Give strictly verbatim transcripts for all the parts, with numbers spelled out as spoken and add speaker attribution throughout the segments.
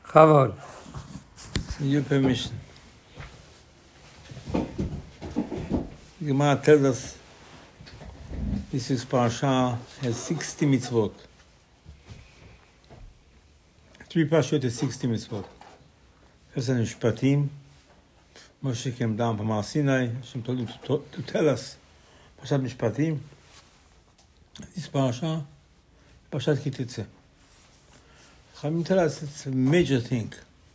Speaker 1: Chavod.
Speaker 2: With your permission. The Gemara tells us this is parasha has sixty mitzvot. Three parashot has sixty mitzvot. First in Mishpatim, Moshe came down from Har Sinai. Hashem told him to, to tell us Parashat Mishpatim. This parasha, Parashat Ki Tetzeh. Chachamim tell us it's a major thing.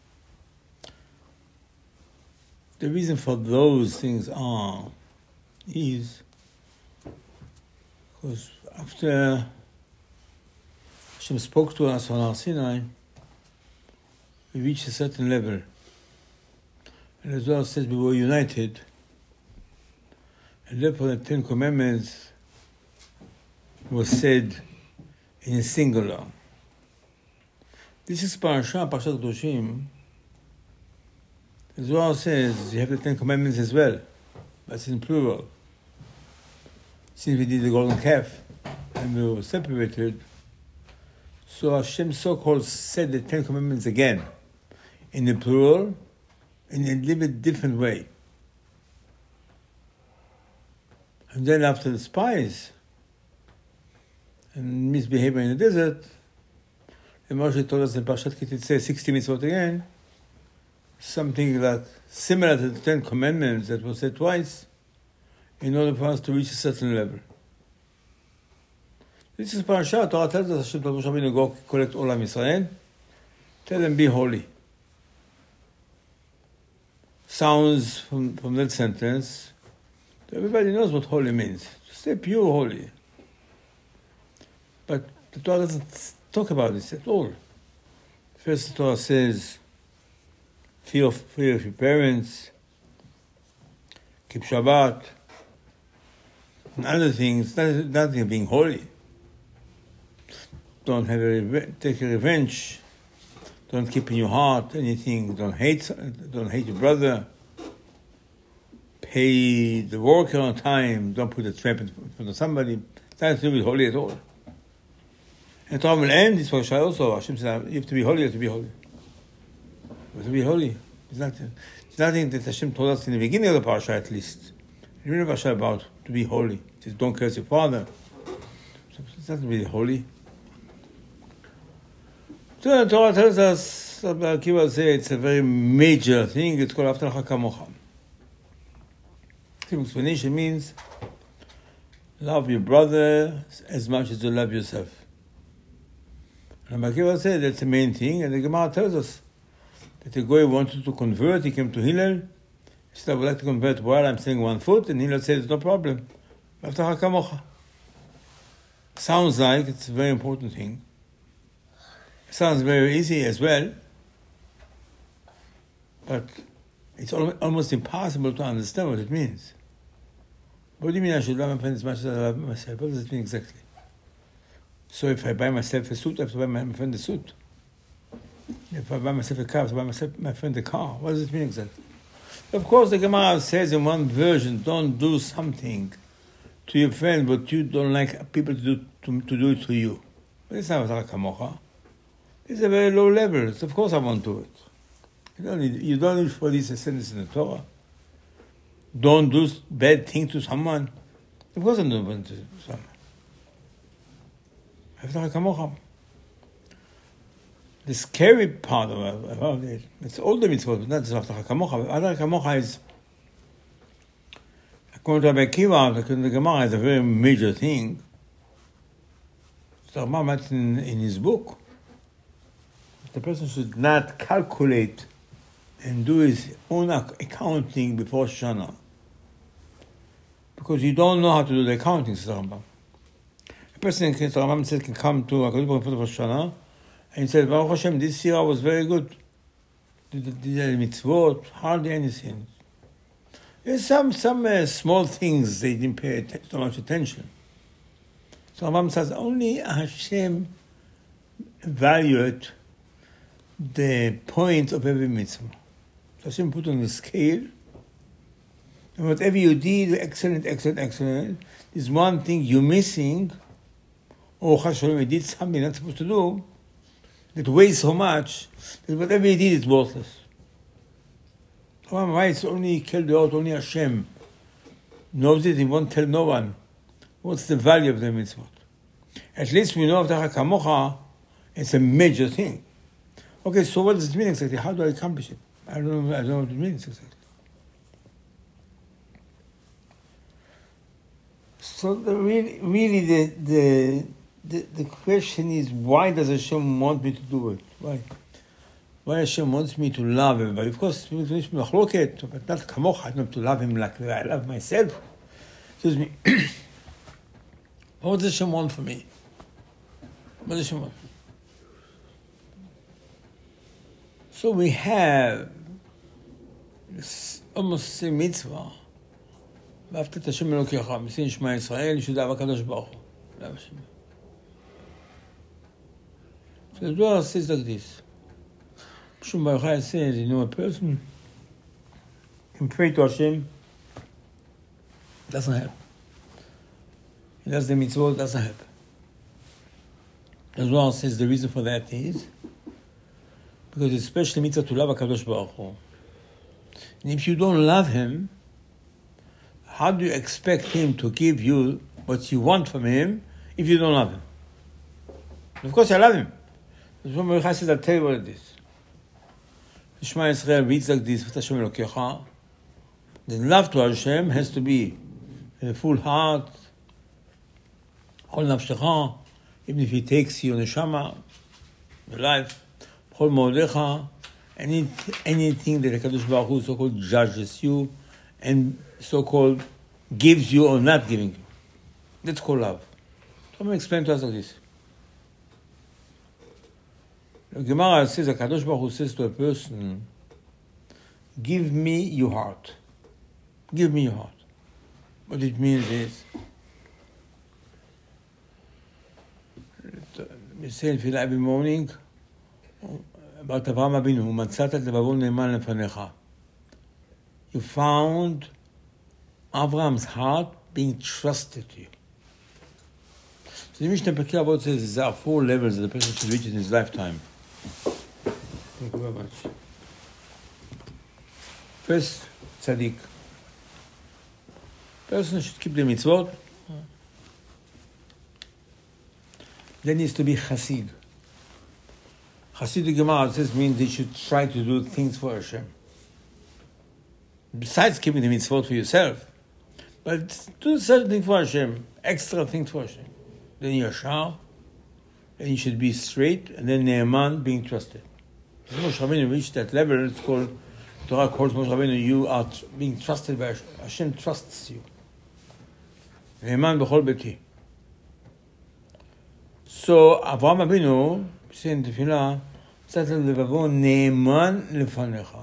Speaker 2: The reason for those things are is because after Hashem spoke to us on Har Sinai, we reached a certain level. And as well says we were united. And therefore the Ten Commandments were said in singular. This is Parasha, Parashat Kedoshim. As well says you have the Ten Commandments as well, but it's in plural. Since we did the golden calf and we were separated, so Hashem so-called said the Ten Commandments again, in the plural, in a little bit different way. And then after the spies and misbehavior in the desert, and Moshe told us in Parashat Ki Tetzeh, sixty mitzvot again, something like similar to the Ten Commandments that was said twice, in order for us to reach a certain level. This is Parashat. Torah tells us Hashem told Moshe Rabbeinu go collect all of Israel, tell them be holy. Sounds from, from that sentence, everybody knows what holy means. Stay pure holy. But the Torah doesn't talk about this at all. First, the Torah says, fear of, fear of your parents, keep Shabbat, and other things, nothing, nothing being holy. Don't have a take a revenge. Don't keep in your heart anything. Don't hate. Don't hate your brother. Pay the worker on time. Don't put a trap in front of somebody. It's not to be holy at all. And Torah will end this parasha also. Hashem says you have to be holy. You have to be holy. You have to be holy. It's not. It's nothing that Hashem told us in the beginning of the parasha, at least. You read the parasha about to be holy. It says don't curse your father. So it's not to be holy. So the Torah tells us, Akiva says, it's a very major thing. It's called Ahavta L'cha Kamocha. The explanation means love your brother as much as you love yourself. And Akiva said that's the main thing. And the Gemara tells us that the guy wanted to convert. He came to Hillel. He said, I would like to convert while I'm saying one foot. And Hillel said, it's no problem. Ahavta L'cha Kamocha. Sounds like it's a very important thing. Sounds very easy as well, but it's almost impossible to understand what it means. What do you mean I should love my friend as much as I love myself? What does it mean exactly? So if I buy myself a suit, I have to buy my friend a suit. If I buy myself a car, I have to buy myself, my friend a car. What does it mean exactly? Of course, the Gemara says in one version, don't do something to your friend what you don't like people to do to, to do it to you. But it's not like Kamocha. It's a very low level. So of course I won't do it. You don't need, you don't need for this a sentence in the Torah. Don't do bad thing to someone. Of course I don't want to do someone. The scary part of it, it's all the mitzvot, but not just Ahavta L'cha Kamocha. Ahavta L'cha Kamocha is, according to Rabbi Akiva, according to the Gemara, is a very major thing. So Rambam writes in, in his book, the person should not calculate and do his own accounting before Shana. Because you don't know how to do the accounting, says Rambam. A person, Rambam says, can come to HaKadosh Baruch Hu for Shana and say, Baruch Hashem, this year I was very good. Did the mitzvot, hardly anything. There's some, some uh, small things they didn't pay so much attention. So Rambam says, only Hashem evaluate the point of every mitzvah. So Hashem put on the scale, and whatever you did, excellent, excellent, excellent, is one thing you're missing, or Chas v'shalom, you did something you're not supposed to do, that weighs so much that whatever he did is worthless. Why it's only killed out, only Hashem knows it, he won't tell no one. What's the value of the mitzvot? At least we know of the Kamocha, it's a major thing. Okay, so what does it mean exactly? How do I accomplish it? I don't know, I don't know what it means exactly. So the, really, really the, the the the question is, why does Hashem want me to do it? Why? Why Hashem wants me to love everybody? Of course, but not Kamocha. I don't have to love him like I love myself. Excuse me. What does Hashem want from me? What does Hashem want? So we have this almost same mitzvah. ואהבת את השם אלוקיך, משים שמע ישראל, ישודע בקדוש ברוך הוא. למה השם? So the Zohar says like this. Shum Baruch Hu says, you know, a person can pray to Hashem, doesn't help. He does the mitzvot, doesn't help. The Zohar says the reason for that is because it's especially mitzvah to love HaKadosh Baruch Hu. And if you don't love him, how do you expect him to give you what you want from him if you don't love him? Of course, I love him. The Zohar says, I'll tell you what it is. Shema Yisrael reads like this, V'ta Hashem Elokecha. The love to Hashem has to be in a full heart, Chol Nafshecha, even if he takes your neshama, your life, Chol Mo'odecha, any, anything that HaKadosh Baruch Hu so-called judges you and so-called gives you or not giving you. That's called love. So I'm going to explain to us like this. The Gemara says, HaKadosh Baruch Hu says to a person, give me your heart. Give me your heart. What it means is, we say in Tefillah every morning, about Avraham Avinu, מצאת את לבבו נאמן לפניך. You found Avraham's heart being trusted to you. So the Mishnah Pirkei Avot says there are four levels that the person should reach in his lifetime. Thank you very much. First, tzaddik. Person should keep the mitzvot. There needs to be chassid. Chassid, the Gemara says, means he should try to do things for Hashem. Besides keeping the mitzvot for yourself, but do certain things for Hashem, extra things for Hashem. Then you're shar, and you should be straight, and then ne'eman, being trusted. When Moshe Rabbeinu reached that level, it's called, Torah calls Moshe Rabbeinu, you are tr- being trusted by Hashem. Hashem trusts you. Ne'eman b'chol beti. So, Avraham Avinu, say in Tefillah, מצאת לבבו נאמן לפניך.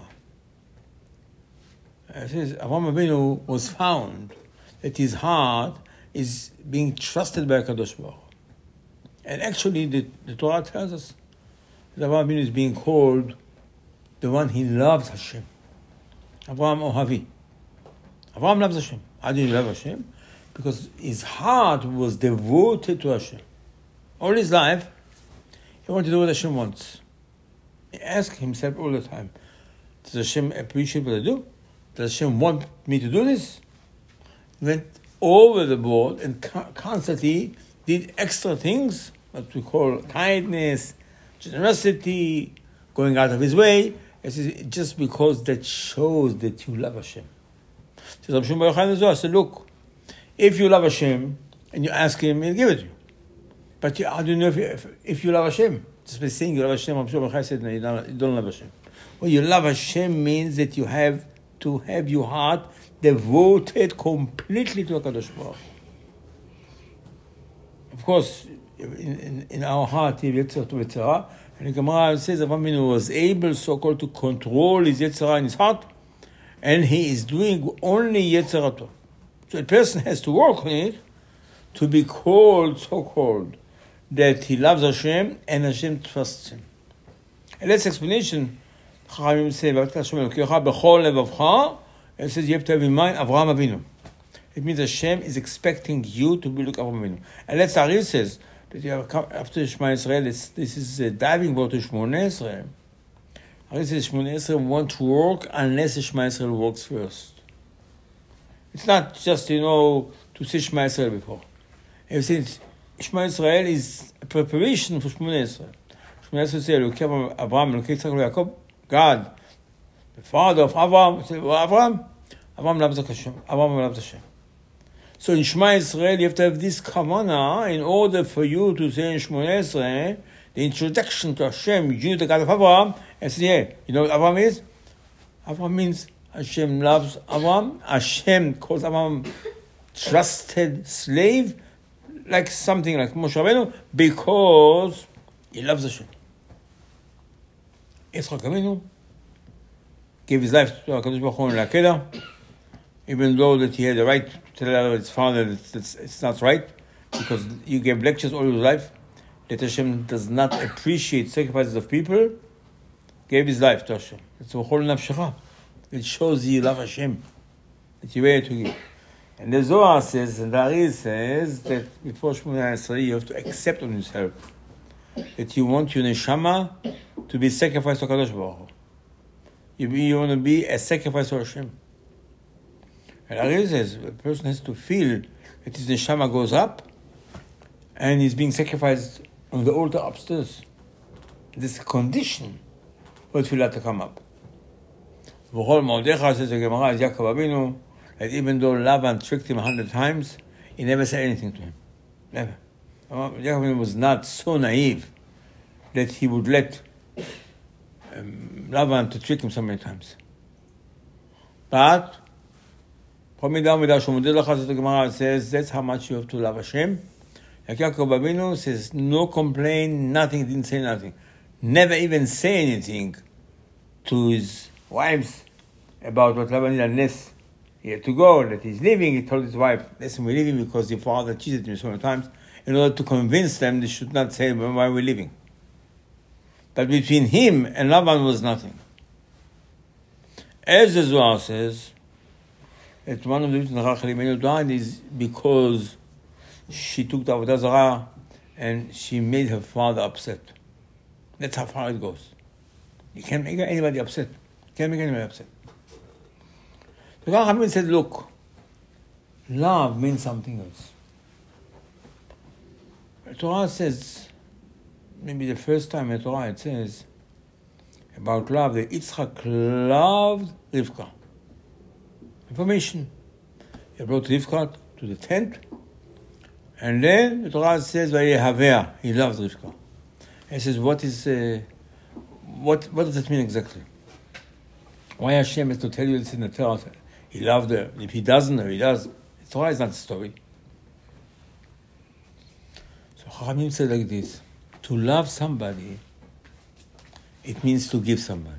Speaker 2: It says, Avraham Avinu was found that his heart is being trusted by HaKadosh Baruch Hu. And actually, the, the Torah tells us that Avraham Avinu is being called the one he loves Hashem. Avraham Ohavi. Avraham loves Hashem. How did he love Hashem? Because his heart was devoted to Hashem. All his life, he wanted to do what Hashem wants. He asked himself all the time, does Hashem appreciate what I do? Does Hashem want me to do this? He went over the board and constantly did extra things, what we call kindness, generosity, going out of his way. It says, just because that shows that you love Hashem. So Rabbi Shimon Bar Yochai said, look, if you love Hashem and you ask him, he'll give it to you. But you, how do you know if you, if, if you love Hashem? Just by saying you love Hashem, Rabbi Shimon Bar Yochai said, no, you don't, you don't love Hashem. Well, you love Hashem means that you have to have your heart devoted completely to HaKadosh Baruch Hu. Of course, in, in, in our heart, he Yetzirah to Yetzirah, and the Gemara says that Avraham Avinu was able, so-called, to control his Yetzirah in his heart, and he is doing only Yetzirah. So a person has to work on it to be called, so-called, that he loves Hashem and Hashem trusts him. And that's explanation. Chachamim say, it says you have to have in mind Avraham Avinu. It means Hashem is expecting you to be like Avraham Avinu. And that's Ariel says, that you have after Shema Yisrael, this, this is a diving board to Shmoneh Esrei. Ari says Shmoneh Esrei won't work unless Shema Yisrael works first. It's not just, you know, to say Shema Yisrael before. Everything, Shema Yisrael is a preparation for Shmoneh Esrei. Shmoneh Esrei says, Elokim Avraham, Elokim Yitzchak, Yaakov, God, the father of Avraham, Avraham, Avraham loves Hashem. Avraham loves Hashem. So in Shema Yisrael, you have to have this kavanah in order for you to say in Shmoneh Esrei, the introduction to Hashem, you, the God of Avraham, and say, yeah, you know what Avraham is? Avraham means Hashem loves Avraham. Hashem calls Avraham trusted slave, like something like Moshe Rabbeinu, because he loves Hashem. Yitzchak Avinu gave his life to HaKadosh Baruch Hu in Akedah, even though that he had the right to tell his father that it's, it's not right, because you gave lectures all your life, that Hashem does not appreciate sacrifices of people, gave his life to Hashem. It's a whole nafshecha. It shows you love Hashem, that you're ready to give. And the Zohar says, and the Ari says, that before Shmoneh Esrei, you have to accept on yourself that you want your neshama to be sacrificed to HaKadosh Baruch Hu. You, you want to be a sacrifice to Hashem. And Ari says, a person has to feel that his neshama goes up and he's being sacrificed on the altar upstairs. This condition for tefillah to come up. V'chol Ma'odecha, says the Gemara, is Yaakov Avinu, that even though Lavan tricked him a hundred times, he never said anything to him. Never. Yaakov Avinu was not so naive that he would let um, Lavan to trick him so many times. But the Gemara says that's how much you have to love Hashem. Like Yaakov Avinu says, no complaint, nothing, didn't say nothing. Never even say anything to his wives about what Lavan did unless he had to go, that he's leaving. He told his wife, listen, we're leaving because your father cheated me so many times, in order to convince them they should not say why we're leaving. But between him and Lavan was nothing. As the Zohar says, that one of the reasons Rachel Imenu died is because she took the Avodah Zarah and she made her father upset. That's how far it goes. You can't make anybody upset. You can't make anybody upset. The Rachel said, look, love means something else. The Torah says, maybe the first time in the Torah it says about love, that Yitzchak loved Rivka. Information. He brought Rivka to the tent, and then the Torah says, "Vayehavea," he loved Rivka. He says, "What is, uh, what what does that mean exactly? Why Hashem has to tell you this in the Torah? He loved her. If he doesn't, or he does, the Torah is not a story." So Chachamim said like this: to love somebody, it means to give somebody.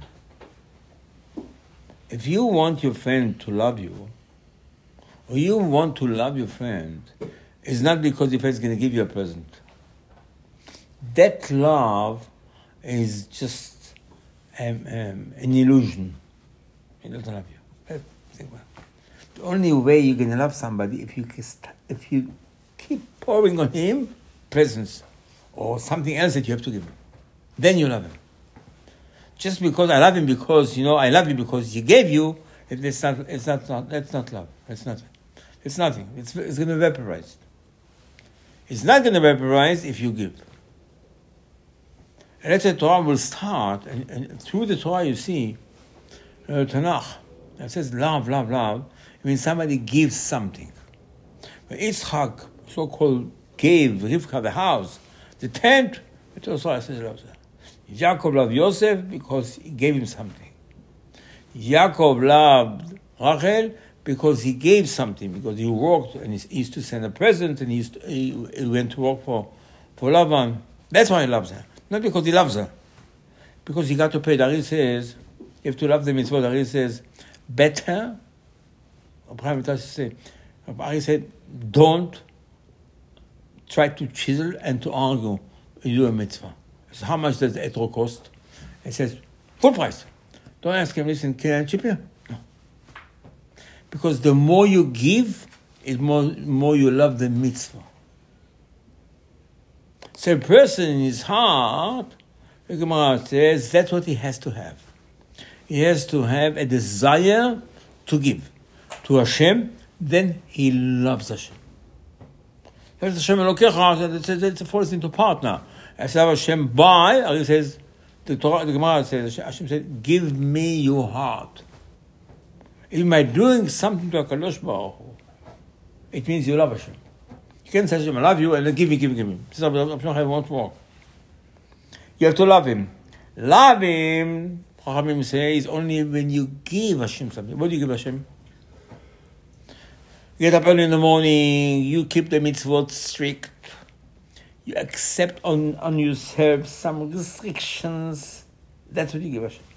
Speaker 2: If you want your friend to love you, or you want to love your friend, it's not because your friend is going to give you a present. That love is just um, um, an illusion. He doesn't love you. The only way you're going to love somebody if you if you keep pouring on him presents or something else that you have to give him. Then you love him. Just because I love him because, you know, I love you because he gave you, it's not, it's not, not that's not love. It's nothing. It's nothing. It's, it's going to vaporize. It's not going to vaporize if you give. And that's the Torah will start, and, and through the Torah you see, uh, Tanakh, it says love, love, love. It means somebody gives something. When Yitzchak, so-called, gave Rivka the house, the tent, the Torah says love. Yaakov loved Yosef because he gave him something. Yaakov loved Rachel because he gave something, because he worked and he used to send a present and he, used to, he, he went to work for, for Lavan. That's why he loves her. Not because he loves her. Because he got to pay. Dari says, you have to love the mitzvah. Dari says, better, Abraham said, Ari said, don't try to chisel and to argue you do a mitzvah. So how much does the etro cost? He says, full price. Don't ask him, listen, can I chip you? No. Because the more you give, the more, more you love the mitzvah. So a person in his heart, the Gemara says, that's what he has to have. He has to have a desire to give to Hashem, then he loves Hashem. That's Hashem Elokecha, it's a force into partner. As Hashem by, he says, the Torah, the Gemara says, Hashem said, give me your heart. Even by doing something to HaKadosh Baruch Hu, it means you love Hashem. You can't say Hashem, I love you, and then give me, give me, give me. This is how I want to walk. You have to love Him. Love Him, Chachamim say, is only when you give Hashem something. What do you give Hashem? You get up early in the morning, you keep the mitzvot strict, you accept on, on yourself some restrictions. That's what you give Hashem.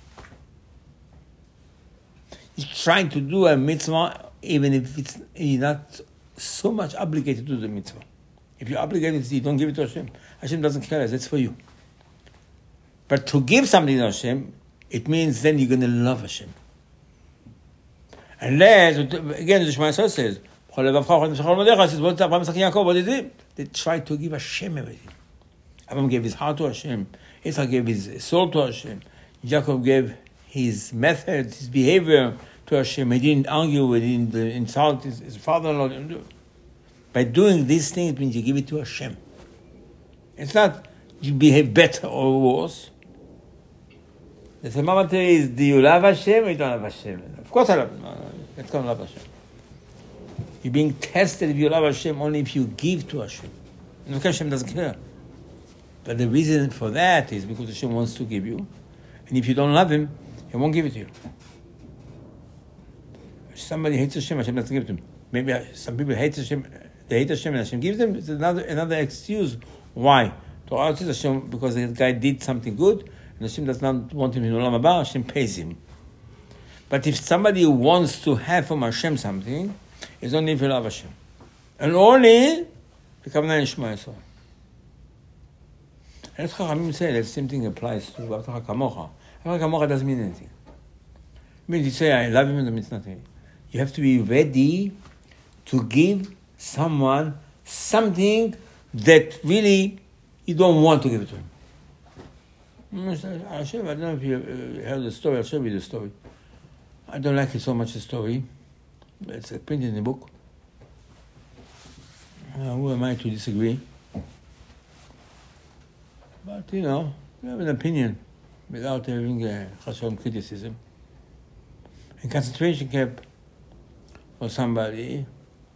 Speaker 2: You're trying to do a mitzvah, even if it's you're not so much obligated to do the mitzvah. If you're obligated, you don't give it to Hashem. Hashem doesn't care, that's for you. But to give something to Hashem, it means then you're going to love Hashem. Unless, again, the Shema Yisrael says, what did they do? They tried to give Hashem everything. Abraham gave his heart to Hashem. Isaac gave his soul to Hashem. Jacob gave his methods, his behavior to Hashem. He didn't argue, he didn't insult his, his father-in-law. Didn't do. By doing this thing, it means you give it to Hashem. It's not you behave better or worse. The thermometer is, do you love Hashem or you don't love Hashem? Of course I love Him. No, no, let's go love Hashem. You're being tested if you love Hashem only if you give to Hashem. And of course Hashem doesn't care. But the reason for that is because Hashem wants to give you. And if you don't love Him, He won't give it to you. If somebody hates Hashem, Hashem doesn't give it to him. Maybe some people hate Hashem, they hate Hashem and Hashem gives them. It's another, another excuse. Why? To us, Hashem, because the guy did something good, and Hashem does not want him in Olam Haba, Hashem pays him. But if somebody wants to have from Hashem something, it's only if you love Hashem. And only the Kavanah and Shema Yisrael. And that's how Chachamim say that the same thing applies to Avtacha Kamocha. Avtacha Kamocha doesn't mean anything. It means you say, I love him, and it means nothing. You have to be ready to give someone something that really you don't want to give it to him. I'll show you, I don't know if you heard the story, I'll show you the story. I don't like it so much, the story. It's printed in the book. Uh, who am I to disagree? But, you know, you have an opinion without having a chashon criticism. In concentration camp, for somebody,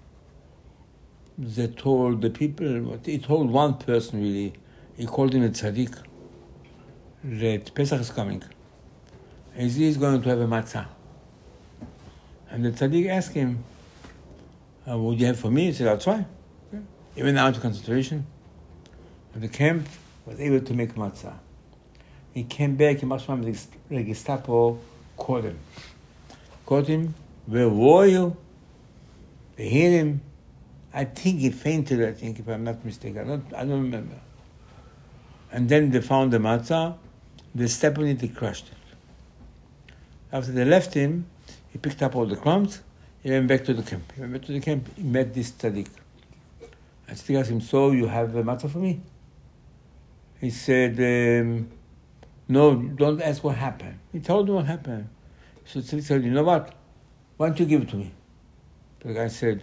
Speaker 2: they told the people, he told one person really, he called him a tzaddik, that Pesach is coming. And he is going to have a matzah. And the tzaddik asked him, uh, what do you have for me? He said, I'll try. Okay. He went out to concentration. And the camp was able to make matzah. He came back, and the Gestapo called him. Called him, where were you? They hit him. I think he fainted, I think, if I'm not mistaken. I don't, I don't remember. And then they found the matzah. They stepped on it, they crushed it. After they left him, he picked up all the crumbs. He went back to the camp. He went back to the camp. He met this tzaddik. And tzaddik asked him, so you have a matzah for me? He said, um, no, don't ask what happened. He told him what happened. So tzaddik said, you know what? Why don't you give it to me? The guy said,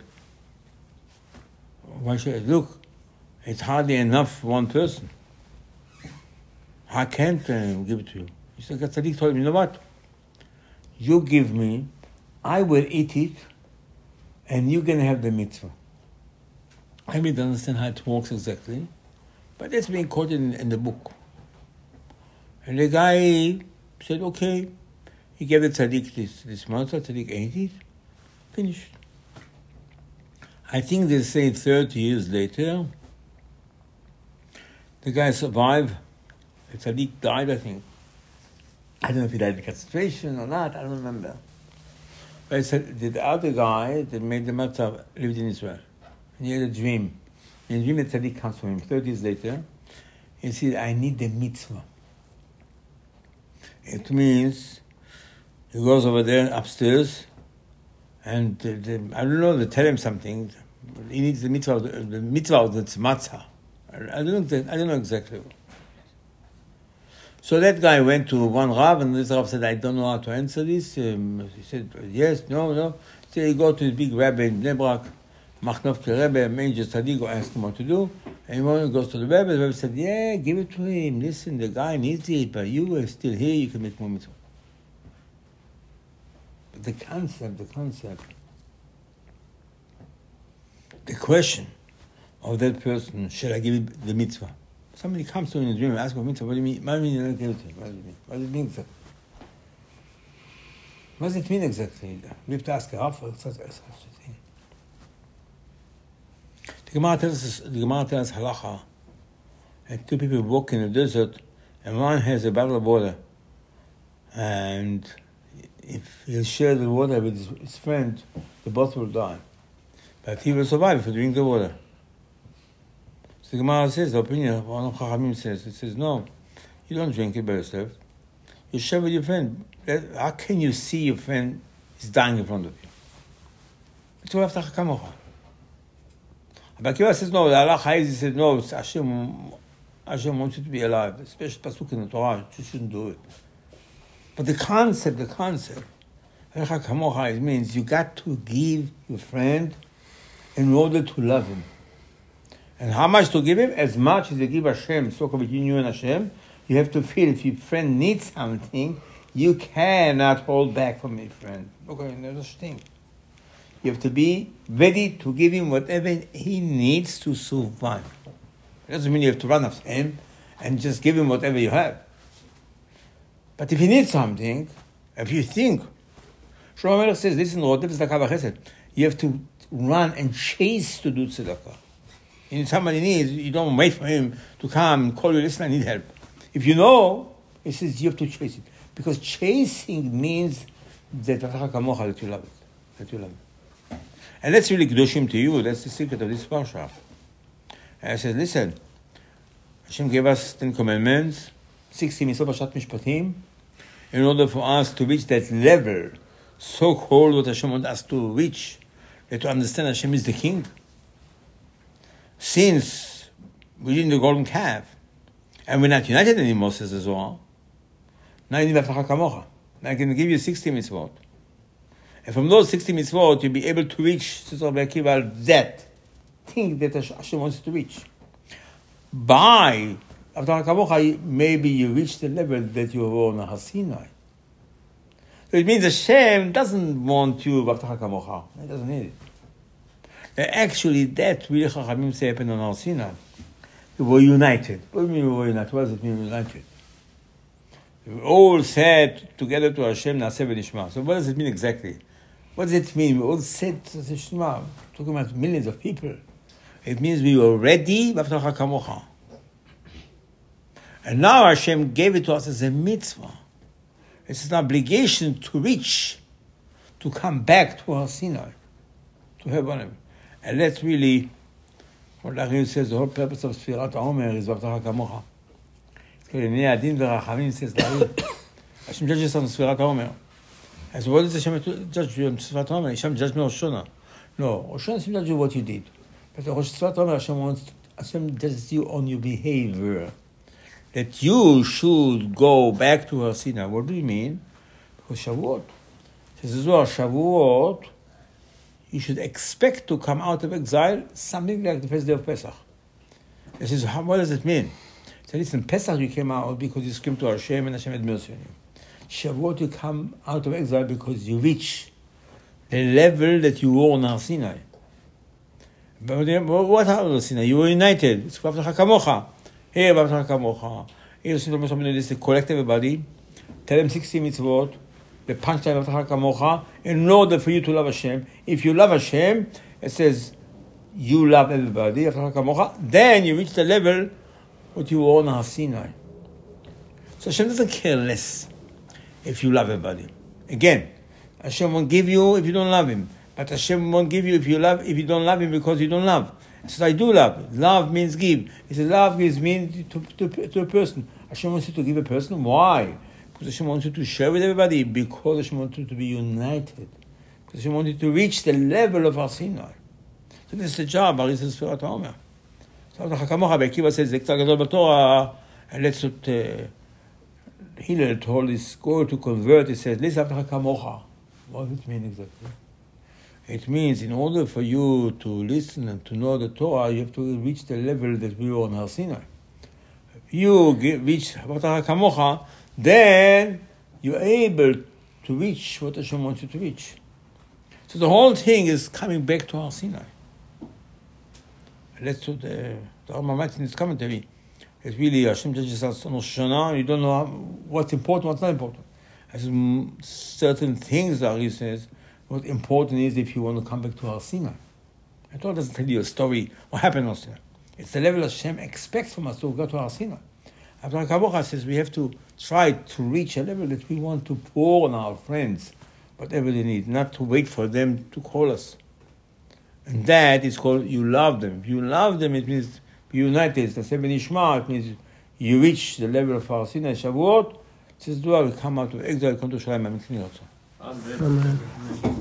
Speaker 2: why should I? Look, it's hardly enough for one person. I can't uh, give it to you. He said, tzaddik told him, you know what? You give me, I will eat it, and you're going to have the mitzvah. I don't understand how it works exactly, but that's being quoted in, in the book. And the guy said, okay. He gave the tzaddik this, this matzah, tzaddik ate it, finished. I think they say thirty years later, the guy survived. The tzaddik died, I think. I don't know if he died in concentration or not, I don't remember. But said, the other guy that made the matzah lived in Israel. And he had a dream. And the dream that tzaddik comes from him thirty years later. He said, I need the mitzvah. It means he goes over there upstairs and the, the, I don't know, they tell him something. He needs the mitzvah, the, the mitzvah of the matzah. I don't know, I don't know exactly. So that guy went to one Rav, and this Rav said, I don't know how to answer this. Um, he said, yes, no, no. So he go to the big rabbi in Bnei Brak, Machnovke Rebbe, Major Tzaddik, go ask him what to do. And he goes to the Rebbe, the Rebbe said, yeah, give it to him. Listen, the guy needs it, but you are still here, you can make more mitzvah. But the concept, the concept, the question of that person, should I give it the mitzvah? Somebody comes to me in a dream and asks me, mitzvah, what do you mean? What do you mean you don't give it to him? What does it mean? What does it mean exactly? What does it mean exactly? We have to ask a Rav for such a thing. The Gemara tells us, the Gemara tells us halacha, and two people walk in the desert, and one has a bottle of water, and if he'll share the water with his, his friend, the both will die. But he will survive if he drinks the water. So the Gemara says, the opinion of one of Chachamim says, it says, no, you don't drink it by yourself. You share with your friend. How can you see your friend is dying in front of you? It's all after Hakamocha. But Akiva says, no, the Allah Chayz says, no, Hashem, Hashem wants you to be alive. Especially Pasuk in the Torah, you shouldn't do it. But the concept, the concept, Hakamocha means you got to give your friend in order to love him. And how much to give him? As much as you give Hashem, so between you and Hashem, you have to feel if your friend needs something, you cannot hold back from your friend. Okay, there's such thing. You have to be ready to give him whatever he needs to survive. It doesn't mean you have to run after him and just give him whatever you have. But if he needs something, if you think, Shlomo Melech says, listen, you have to run and chase to do tzedakah. And if somebody needs, you don't wait for him to come and call you, listen, I need help. If you know, he says you have to chase it. Because chasing means that that you love it. That you love it. And that's really Kedoshim to you. That's the secret of this parsha. And I said, listen, Hashem gave us Ten Commandments, sixty mitzvot Parshat Mishpatim, in order for us to reach that level, so-called what Hashem wants us to reach, that to understand Hashem is the King. Since we did the golden calf, and we're not united anymore, says the Zohar, now you need Avtacha Kamocha. Now I can give you sixty mitzvot. And from those sixty mitzvot, you'll be able to reach, says Rabbi Akiva, that thing that Hashem wants you to reach. By Avtacha Kamocha, maybe you reach the level that you were on Har Sinai. So it means Hashem doesn't want you Avtacha Kamocha. He doesn't need it. Actually, that really Chachamim say happened on Har Sinai. We were united. What do you mean we were united? What does it mean united? We all said together to Hashem, Naaseh v'nishma. So what does it mean exactly? What does it mean? We all said to Shema, talking about millions of people. It means we were ready, Avtacha Kamocha. And now Hashem gave it to us as a mitzvah. It's an obligation to reach, to come back to Har Sinai, to have one of them. And that's really what Achim says, the whole purpose of Sfirat HaOmer is Avtacha Kamocha. It's called Nei Adin V'Rachamim, says Hashem judges on Sfirat HaOmer. And so what does Hashem judge you on Sfirat HaOmer? Hashem judge me on Rosh Hashanah. No, Rosh Hashanah Hashem judge you what you did. But on Sfirat HaOmer, Hashem wants, Hashem judges you on your behavior. That you should go back to Har Sinai. What do you mean? Because Shavuot. Says as well, Shavuot, you should expect to come out of exile something like the first day of Pesach. He says, what does it mean? So listen, Pesach you came out because you screamed to Hashem and Hashem had mercy on you. Shavuot you come out of exile because you reach the level that you were on Har Sinai. But what happened on Har Sinai? You were united. It's Avtacha Kamocha. Here, Avtacha Kamocha. Here, you collect everybody, tell them sixty mitzvot, the punchline of Avtacha Kamocha, in order for you to love Hashem. If you love Hashem, it says, you love everybody, Avtacha Kamocha, then you reach the level what you were on Har Sinai. So Hashem doesn't care less if you love everybody. Again, Hashem won't give you if you don't love Him. But Hashem won't give you if you love if you don't love Him because you don't love. He says, I do love. Love means give. He says, love gives means to, to, to a person. Hashem wants you to give a person. Why? Because Hashem wants you to share with everybody. Because Hashem wants you to be united. Because Hashem wants you to reach the level of Har Sinai. So this is the job. This is Sfirat HaOmer. So the Hakamocha Bekiva says, the Ktar Gadol B'Torah, and let's not uh, Hillel told this girl to convert. He says, listen after Hakamocha. What does it mean exactly? It means in order for you to listen and to know the Torah, you have to reach the level that we were on Har Sinai. If you get, reach Hakamocha Hakamocha, then you're able to reach what Hashem wants you to reach. So the whole thing is coming back to Har Sinai. Let's do the the Rambam writes in his commentary. It's really Hashem judges us on Rosh Hashanah. You don't know how, what's important, what's not important. As certain things that he says, what important is if you want to come back to Har Sinai. The Torah doesn't tell you a story what happened on Har Sinai. It's the level Hashem expects from us to go to Har Sinai. After Hakamocha says we have to try to reach a level that we want to pour on our friends, whatever they need, not to wait for them to call us. And that is called you love them. If you love them, it means be united. It's the seven Ishma. It means you reach the level of Har Sinai Shavuot. Says, do I come out of exile, come to Shalim, I'm
Speaker 1: Amen.